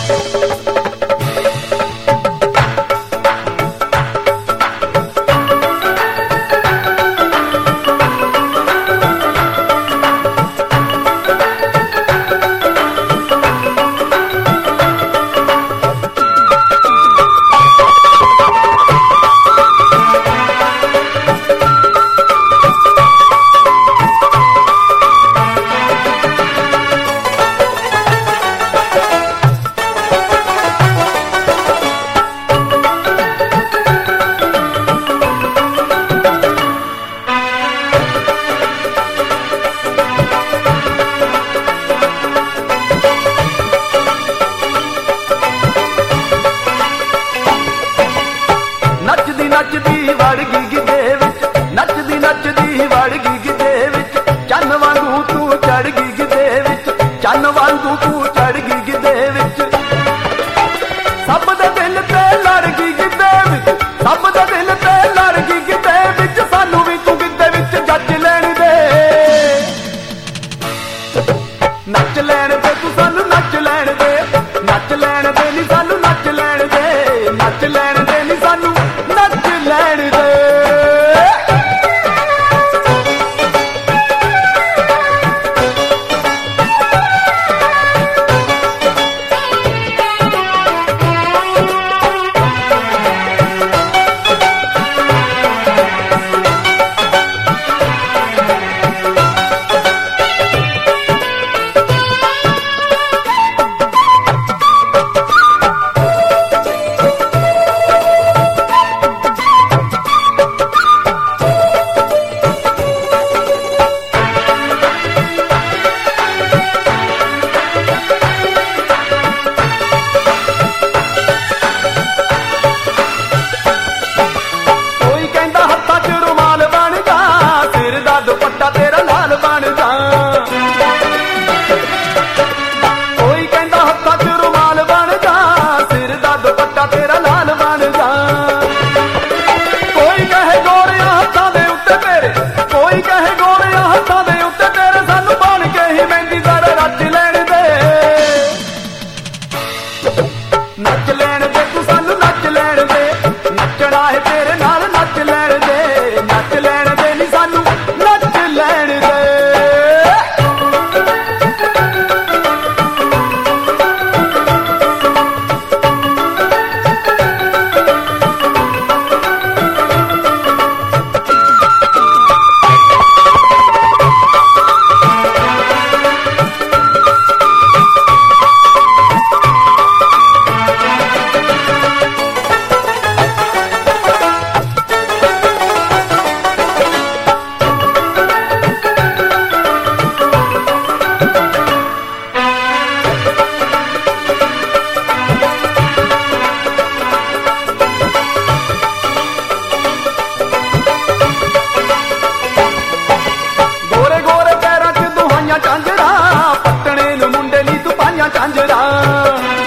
ਨੱਚਦੀ ਵੜ ਗਈ ਗਿੱਧੇ ਵਿੱਚ, ਨੱਚਦੀ ਨੱਚਦੀ ਵੜ ਗਈ ਗਿੱਧੇ ਵਿੱਚ, ਚੰਨ ਵਾਂਗੂ ਤੂੰ ਚੜ ਗਈ ਗਿੱਧੇ ਵਿੱਚ, ਚੰਨ ਵਾਂਗੂ ਤੂੰ ਚੜ ਗਈ ਗਿੱਧੇ ਵਿੱਚ। ਸਭ ਦੇ ਦਿਲ ਤੇ ਲੜ ਗਈ ਗਿੱਧੇ ਵਿੱਚ, ਸਭ ਦੇ ਦਿਲ ਤੇ ਲੜ ਗਈ ਗਿੱਧੇ ਵਿੱਚ, ਸਾਨੂੰ ਵੀ ਤੂੰ ਗਿੱਧੇ ਵਿੱਚ ਜੱਜ ਲੈਣ ਦੇ। ਨੱਚ ਲੈਣ ਦੇ ਤੂੰ ਸਾਨੂੰ ਨੱਚ ਲੈਣ ਦੇ, ਨੱਚ ਲੈਣ ਦੇ ਨੀ ਸਾਨੂੰ ਨੱਚ ਲੈਣ ਦੇ, ਨੱਚ ਲੈਣ ਦੇ ਨੀ ਸਾਨੂੰ ਨੱਚ ਲੈਣ ਦੇ। ਦੁਪੱਟਾ ਤੇਰਾ ਲਾਲ ਬਣ ਜਾ, ਕੋਈ ਕਹਿੰਦਾ ਹੱਥਾਂ 'ਚ ਰੁਮਾਲ ਬਣ ਜਾ, ਸਿਰ ਦਾ ਦੁਪੱਟਾ ਤੇਰਾ ਲਾਲ ਬਣ ਜਾ। ਕੋਈ ਕਹੇ ਗੋਰਿਆਂ ਹੱਥਾਂ ਦੇ ਉੱਤੇ ਤੇਰੇ, ਕੋਈ ਕਹੇ ਗੋਰਿਆਂ ਹੱਥਾਂ ਦੇ ਉੱਤੇ ਤੇਰੇ, ਸਾਨੂੰ ਬਣ ਕੇ ਹੀ ਮਹਿੰਦੀ ਜ਼ਰਾ ਰੱਜ ਲੈਣ ਦੇ। ਨੱਚ ਲੈਣ ਦੇ ਤੂੰ ਸਾਨੂੰ ਨੱਚ ਲੈਣ ਦੇ, ਨੱਚਣਾ ਹੈ ਤੇਰੇ ਨਾਲ ਨੱਚ ਲੈਣ ਦੇ, ਨੱਚ ਲੈਣ ਦੇ ਨੀ ਸਾਨੂੰ ਨੱਚ ਲੈਣ ਦੇ। ਝਾਂਜਰਾਂ ਪੱਟਣੇ ਨੂੰ ਮੁੰਡੇ ਨੀ ਤੂੰ ਪਾਈਆਂ ਝਾਂਜਰਾਂ।